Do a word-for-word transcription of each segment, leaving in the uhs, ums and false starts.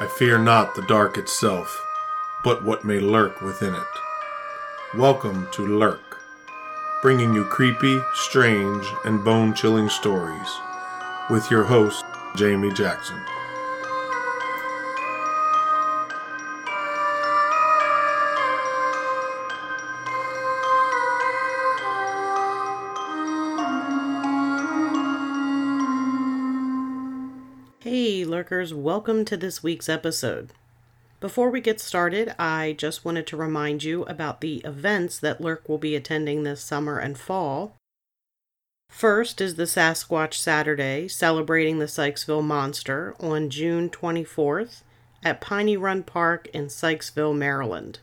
I fear not the dark itself, but what may lurk within it. Welcome to Lurk, bringing you creepy, strange, and bone-chilling stories, with your host, Jamie Jackson. Hey Lurkers, welcome to this week's episode. Before we get started, I just wanted to remind you about the events that Lurk will be attending this summer and fall. First is the Sasquatch Saturday, celebrating the Sykesville Monster on June twenty-fourth at Piney Run Park in Sykesville, Maryland.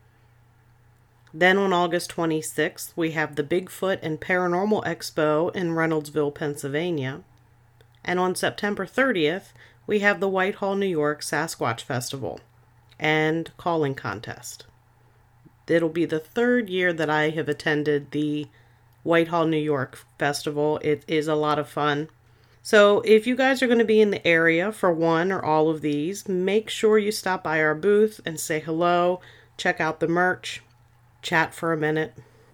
Then on August twenty-sixth, we have the Bigfoot and Paranormal Expo in Reynoldsville, Pennsylvania. And on September thirtieth, we have the Whitehall, New York Sasquatch Festival and Calling Contest. It'll be the third year that I have attended the Whitehall, New York Festival. It is a lot of fun. So if you guys are going to be in the area for one or all of these, make sure you stop by our booth and say hello, check out the merch, chat for a minute.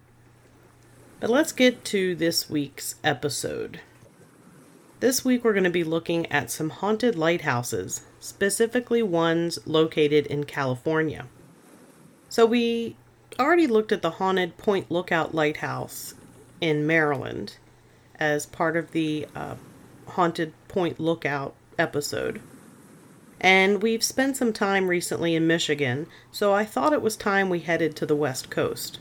But let's get to this week's episode. This week we're going to be looking at some haunted lighthouses, specifically ones located in California. So we already looked at the haunted Point Lookout Lighthouse in Maryland as part of the uh, Haunted Point Lookout episode. And we've spent some time recently in Michigan, so I thought it was time we headed to the West Coast.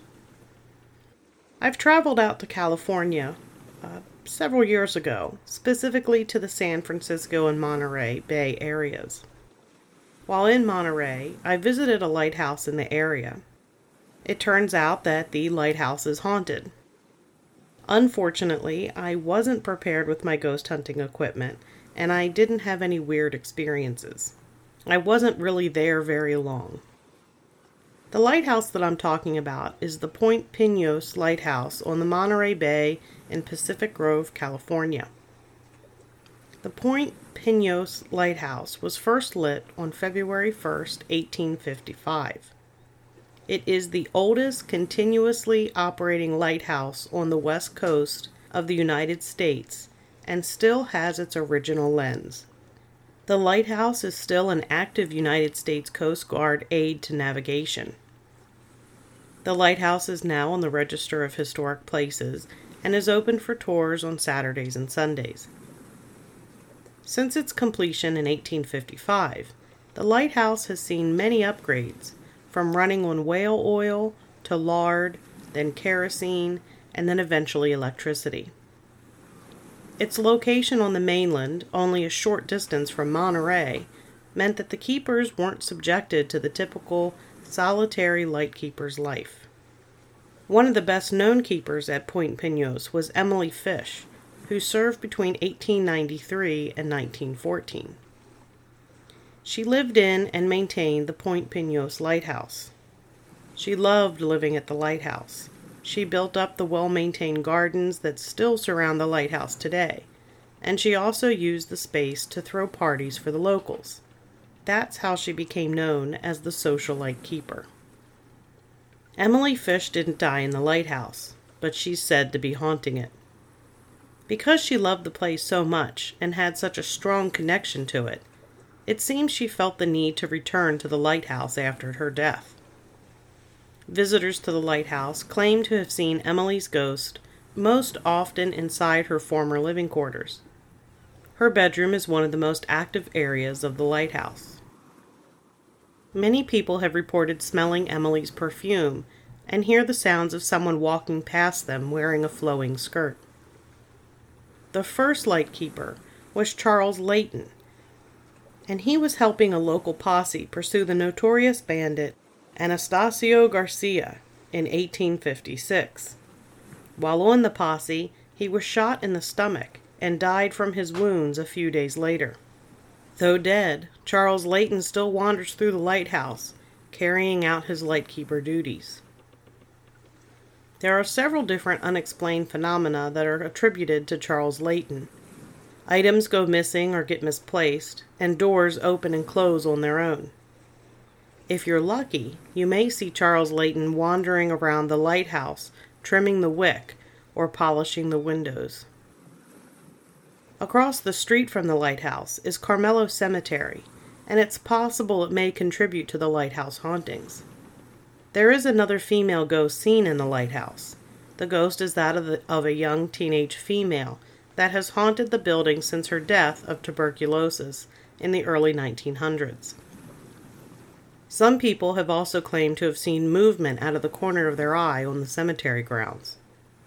I've traveled out to California uh, several years ago, specifically to the San Francisco and Monterey Bay areas. While in Monterey, I visited a lighthouse in the area. It turns out that the lighthouse is haunted. Unfortunately, I wasn't prepared with my ghost hunting equipment, and I didn't have any weird experiences. I wasn't really there very long. The lighthouse that I'm talking about is the Point Pinos Lighthouse on the Monterey Bay in Pacific Grove, California. The Point Pinos Lighthouse was first lit on February first, eighteen fifty-five. It is the oldest continuously operating lighthouse on the west coast of the United States and still has its original lens. The lighthouse is still an active United States Coast Guard aid to navigation. The lighthouse is now on the Register of Historic Places and is open for tours on Saturdays and Sundays. Since its completion in eighteen fifty-five, the lighthouse has seen many upgrades, from running on whale oil to lard, then kerosene, and then eventually electricity. Its location on the mainland, only a short distance from Monterey, meant that the keepers weren't subjected to the typical solitary lightkeeper's life. One of the best-known keepers at Point Pinos was Emily Fish, who served between eighteen ninety-three and nineteen fourteen. She lived in and maintained the Point Pinos Lighthouse. She loved living at the lighthouse. She built up the well-maintained gardens that still surround the lighthouse today, and she also used the space to throw parties for the locals. That's how she became known as the socialite keeper. Emily Fish didn't die in the lighthouse, but she's said to be haunting it. Because she loved the place so much and had such a strong connection to it, it seems she felt the need to return to the lighthouse after her death. Visitors to the lighthouse claim to have seen Emily's ghost most often inside her former living quarters. Her bedroom is one of the most active areas of the lighthouse. Many people have reported smelling Emily's perfume and hear the sounds of someone walking past them wearing a flowing skirt. The first lightkeeper was Charles Layton, and he was helping a local posse pursue the notorious bandit Anastasio Garcia in eighteen fifty-six. While on the posse, he was shot in the stomach and died from his wounds a few days later. Though dead, Charles Layton still wanders through the lighthouse, carrying out his lightkeeper duties. There are several different unexplained phenomena that are attributed to Charles Layton. Items go missing or get misplaced, and doors open and close on their own. If you're lucky, you may see Charles Layton wandering around the lighthouse, trimming the wick or polishing the windows. Across the street from the lighthouse is Carmelo Cemetery, and it's possible it may contribute to the lighthouse hauntings. There is another female ghost seen in the lighthouse. The ghost is that of, the, of a young teenage female that has haunted the building since her death of tuberculosis in the early nineteen hundreds. Some people have also claimed to have seen movement out of the corner of their eye on the cemetery grounds.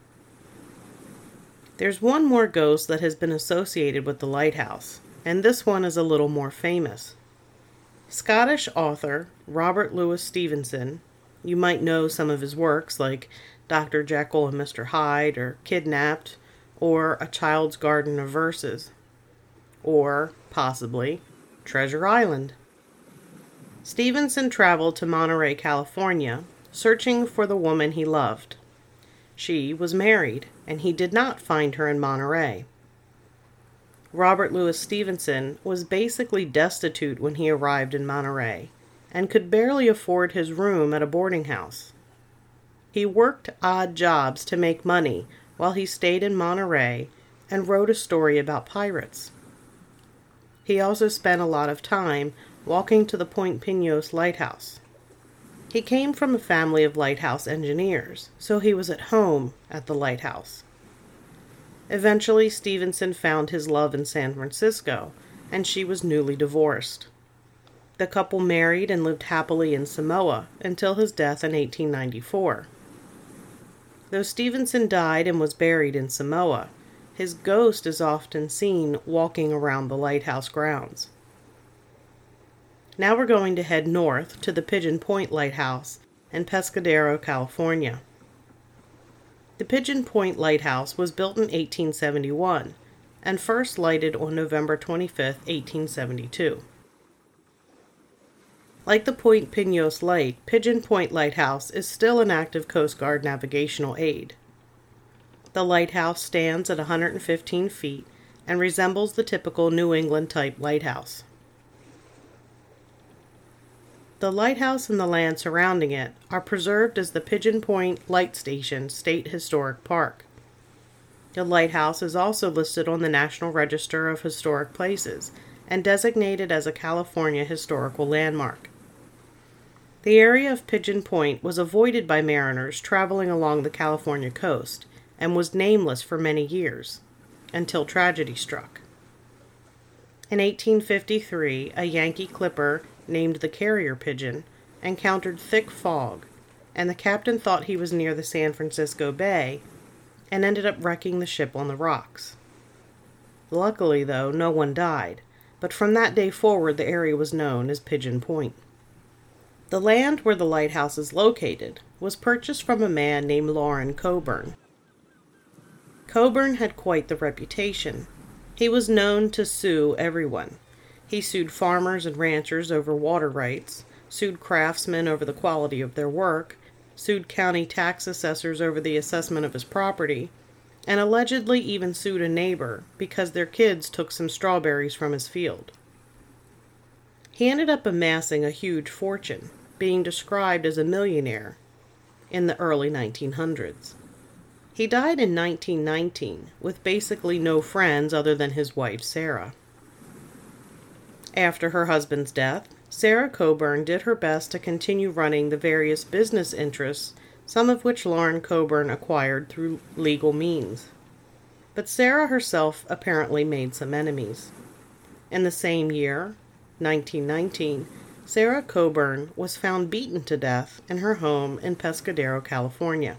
There's one more ghost that has been associated with the lighthouse, and this one is a little more famous. Scottish author Robert Louis Stevenson, you might know some of his works like Doctor Jekyll and Mister Hyde, or Kidnapped, or A Child's Garden of Verses, or, possibly, Treasure Island. Stevenson traveled to Monterey, California, searching for the woman he loved. She was married, and he did not find her in Monterey. Robert Louis Stevenson was basically destitute when he arrived in Monterey, and could barely afford his room at a boarding house. He worked odd jobs to make money while he stayed in Monterey and wrote a story about pirates. He also spent a lot of time walking to the Point Pinos lighthouse. He came from a family of lighthouse engineers, so he was at home at the lighthouse. Eventually, Stevenson found his love in San Francisco, and she was newly divorced. The couple married and lived happily in Samoa until his death in eighteen ninety-four. Though Stevenson died and was buried in Samoa, his ghost is often seen walking around the lighthouse grounds. Now we're going to head north to the Pigeon Point Lighthouse in Pescadero, California. The Pigeon Point Lighthouse was built in eighteen seventy-one and first lighted on November twenty-fifth, eighteen seventy-two. Like the Point Pinos Light, Pigeon Point Lighthouse is still an active Coast Guard navigational aid. The lighthouse stands at one hundred fifteen feet and resembles the typical New England-type lighthouse. The lighthouse and the land surrounding it are preserved as the Pigeon Point Light Station State Historic Park. The lighthouse is also listed on the National Register of Historic Places and designated as a California Historical Landmark. The area of Pigeon Point was avoided by mariners traveling along the California coast and was nameless for many years, until tragedy struck. In eighteen fifty-three, a Yankee clipper named the Carrier Pigeon encountered thick fog, and the captain thought he was near the San Francisco Bay and ended up wrecking the ship on the rocks. Luckily, though, no one died, but from that day forward the area was known as Pigeon Point. The land where the lighthouse is located was purchased from a man named Loren Coburn. Coburn had quite the reputation. He was known to sue everyone. He sued farmers and ranchers over water rights, sued craftsmen over the quality of their work, sued county tax assessors over the assessment of his property, and allegedly even sued a neighbor because their kids took some strawberries from his field. He ended up amassing a huge fortune, being described as a millionaire in the early nineteen hundreds. He died in nineteen nineteen with basically no friends other than his wife, Sarah. After her husband's death, Sarah Coburn did her best to continue running the various business interests, some of which Loren Coburn acquired through legal means. But Sarah herself apparently made some enemies. In the same year, nineteen nineteen, Sarah Coburn was found beaten to death in her home in Pescadero, California.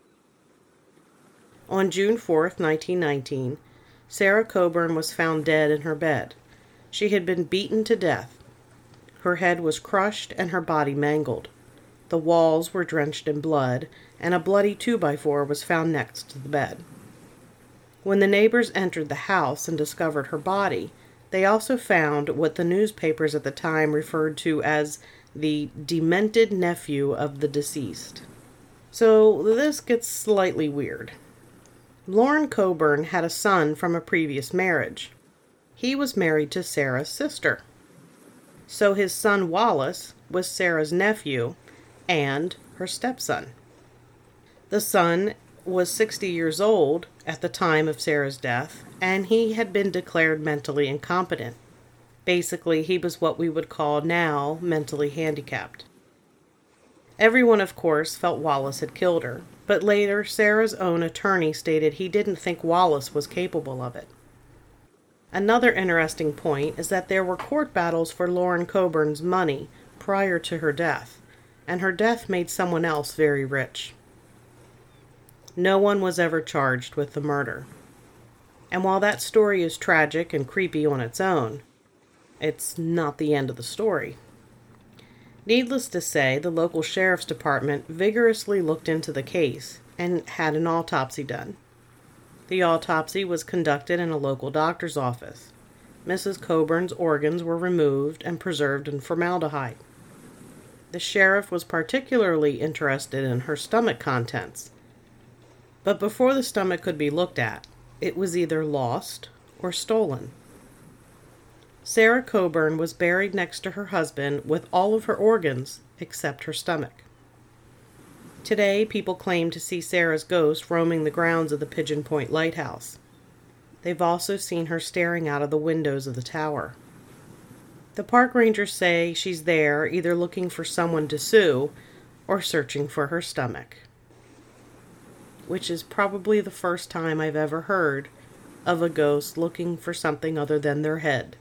On June fourth, nineteen nineteen, Sarah Coburn was found dead in her bed. She had been beaten to death. Her head was crushed and her body mangled. The walls were drenched in blood, and a bloody two by four was found next to the bed. When the neighbors entered the house and discovered her body, they also found what the newspapers at the time referred to as the demented nephew of the deceased. So this gets slightly weird. Loren Coburn had a son from a previous marriage. He was married to Sarah's sister. So his son Wallace was Sarah's nephew and her stepson. The son was sixty years old at the time of Sarah's death, and he had been declared mentally incompetent. Basically, he was what we would call now mentally handicapped. Everyone, of course, felt Wallace had killed her, but later Sarah's own attorney stated he didn't think Wallace was capable of it. Another interesting point is that there were court battles for Lauren Coburn's money prior to her death, and her death made someone else very rich. No one was ever charged with the murder. And while that story is tragic and creepy on its own, it's not the end of the story. Needless to say, the local sheriff's department vigorously looked into the case and had an autopsy done. The autopsy was conducted in a local doctor's office. Missus Coburn's organs were removed and preserved in formaldehyde. The sheriff was particularly interested in her stomach contents. But before the stomach could be looked at, it was either lost or stolen. Sarah Coburn was buried next to her husband with all of her organs except her stomach. Today, people claim to see Sarah's ghost roaming the grounds of the Pigeon Point Lighthouse. They've also seen her staring out of the windows of the tower. The park rangers say she's there either looking for someone to sue or searching for her stomach. Which is probably the first time I've ever heard of a ghost looking for something other than their head.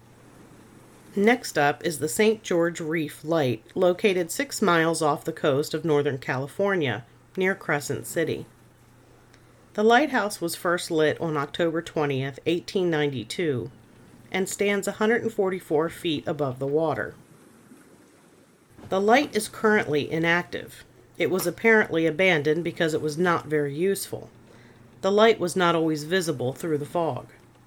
Next up is the Saint George Reef Light, located six miles off the coast of Northern California, near Crescent City. The lighthouse was first lit on October twentieth, eighteen ninety-two, and stands one hundred forty-four feet above the water. The light is currently inactive. It was apparently abandoned because it was not very useful. The light was not always visible through the fog.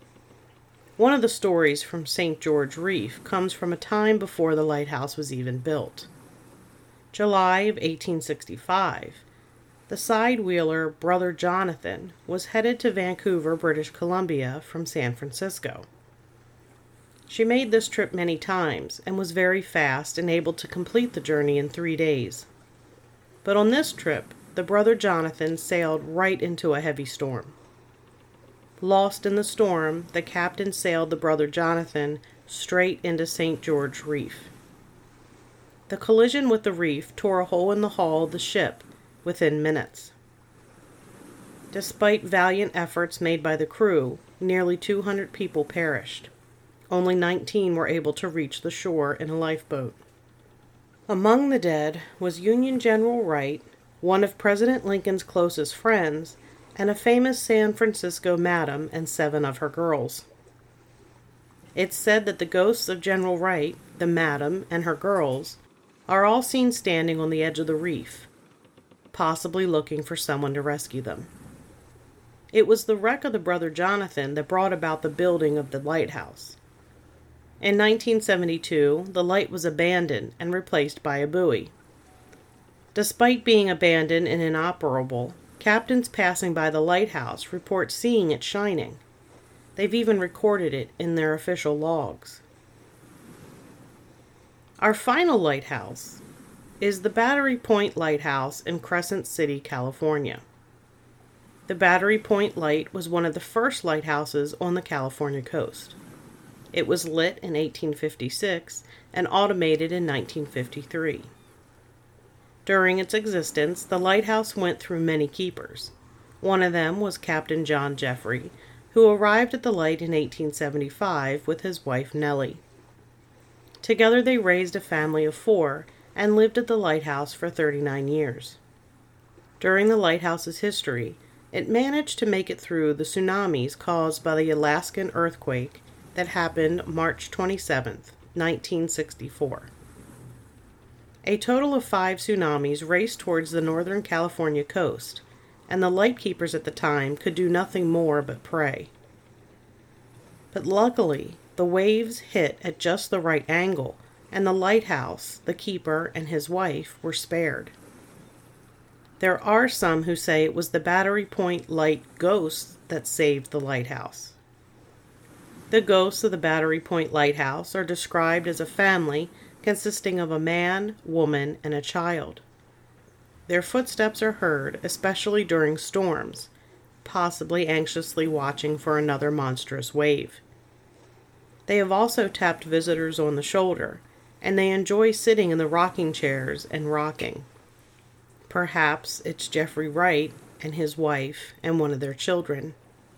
One of the stories from Saint George Reef comes from a time before the lighthouse was even built. July of eighteen sixty-five, the side-wheeler Brother Jonathan was headed to Vancouver, British Columbia from San Francisco. She made this trip many times and was very fast and able to complete the journey in three days. But on this trip, the Brother Jonathan sailed right into a heavy storm. Lost in the storm, the captain sailed the Brother Jonathan straight into Saint George Reef. The collision with the reef tore a hole in the hull of the ship within minutes. Despite valiant efforts made by the crew, nearly two hundred people perished. Only nineteen were able to reach the shore in a lifeboat. Among the dead was Union General Wright, one of President Lincoln's closest friends, and a famous San Francisco madam and seven of her girls. It's said that the ghosts of General Wright, the madam, and her girls are all seen standing on the edge of the reef, possibly looking for someone to rescue them. It was the wreck of the Brother Jonathan that brought about the building of the lighthouse. In nineteen seventy-two, the light was abandoned and replaced by a buoy. Despite being abandoned and inoperable, captains passing by the lighthouse report seeing it shining. They've even recorded it in their official logs. Our final lighthouse is the Battery Point Lighthouse in Crescent City, California. The Battery Point Light was one of the first lighthouses on the California coast. It was lit in eighteen fifty-six and automated in nineteen fifty-three. During its existence, the lighthouse went through many keepers. One of them was Captain John Jeffrey, who arrived at the light in eighteen seventy-five with his wife Nellie. Together they raised a family of four and lived at the lighthouse for thirty-nine years. During the lighthouse's history, it managed to make it through the tsunamis caused by the Alaskan earthquake that happened March twenty-seventh, nineteen sixty-four. A total of five tsunamis raced towards the Northern California coast, and the lightkeepers at the time could do nothing more but pray. But luckily, the waves hit at just the right angle, and the lighthouse, the keeper, and his wife were spared. There are some who say it was the Battery Point Light ghosts that saved the lighthouse. The ghosts of the Battery Point Lighthouse are described as a family consisting of a man, woman, and a child. Their footsteps are heard, especially during storms, possibly anxiously watching for another monstrous wave. They have also tapped visitors on the shoulder, and they enjoy sitting in the rocking chairs and rocking. Perhaps it's Jeffrey Wright and his wife and one of their children.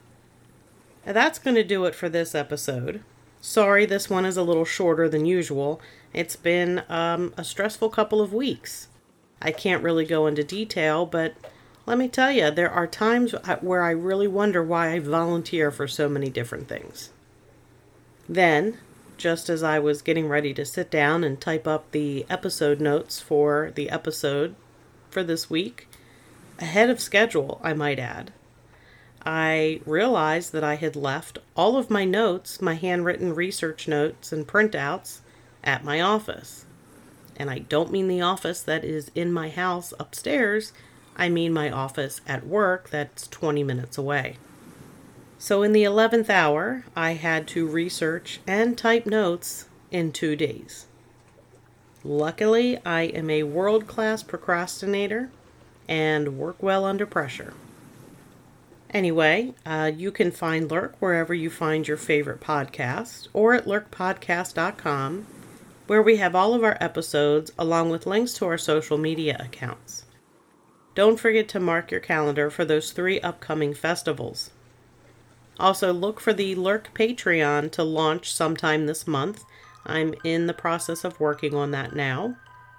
Now that's going to do it for this episode. Sorry this one is a little shorter than usual. It's been um, a stressful couple of weeks. I can't really go into detail, but let me tell you, there are times where I really wonder why I volunteer for so many different things. Then, just as I was getting ready to sit down and type up the episode notes for the episode for this week, ahead of schedule, I might add, I realized that I had left all of my notes, my handwritten research notes and printouts, at my office. And I don't mean the office that is in my house upstairs, I mean my office at work that's twenty minutes away. So in the eleventh hour, I had to research and type notes in two days. Luckily, I am a world-class procrastinator and work well under pressure. Anyway, uh, you can find Lurk wherever you find your favorite podcast, or at lurk podcast dot com, where we have all of our episodes along with links to our social media accounts. Don't forget to mark your calendar for those three upcoming festivals. Also, look for the Lurk Patreon to launch sometime this month. I'm in the process of working on that now.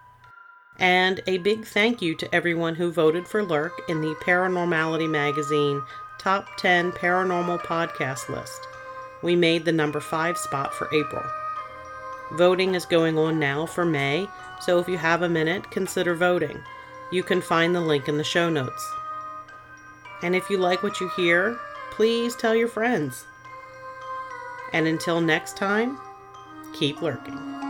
And a big thank you to everyone who voted for Lurk in the Paranormality Magazine Top ten Paranormal Podcast list. We made the number five spot for April. Voting is going on now for May, so if you have a minute, consider voting. You can find the link in the show notes. And if you like what you hear, please tell your friends. And until next time, keep lurking.